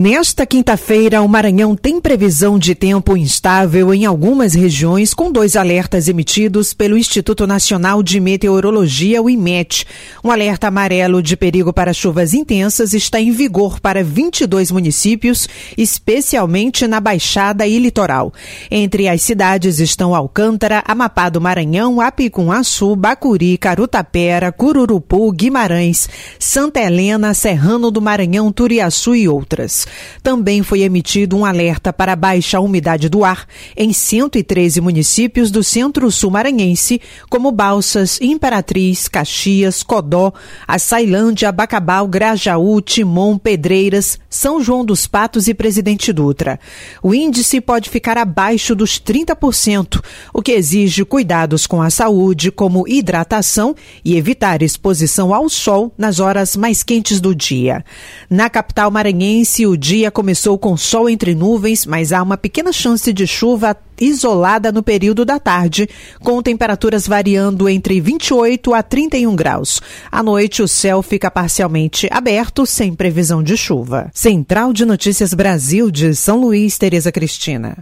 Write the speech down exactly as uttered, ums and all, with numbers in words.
Nesta quinta-feira, o Maranhão tem previsão de tempo instável em algumas regiões, com dois alertas emitidos pelo Instituto Nacional de Meteorologia, o IMET. Um alerta amarelo de perigo para chuvas intensas está em vigor para vinte e dois municípios, especialmente na Baixada e Litoral. Entre as cidades estão Alcântara, Amapá do Maranhão, Apicum-Açu, Bacuri, Carutapera, Cururupu, Guimarães, Santa Helena, Serrano do Maranhão, Turiaçu e outras. Também foi emitido um alerta para baixa umidade do ar em cento e treze municípios do centro-sul maranhense, como Balsas, Imperatriz, Caxias, Codó, Açailândia, Bacabal, Grajaú, Timon, Pedreiras, São João dos Patos e Presidente Dutra. O índice pode ficar abaixo dos trinta por cento, o que exige cuidados com a saúde, como hidratação e evitar exposição ao sol nas horas mais quentes do dia. Na capital maranhense, o dia começou com sol entre nuvens, mas há uma pequena chance de chuva isolada no período da tarde, com temperaturas variando entre vinte e oito a trinta e um graus. À noite, o céu fica parcialmente aberto, sem previsão de chuva. Central de Notícias Brasil de São Luís, Tereza Cristina.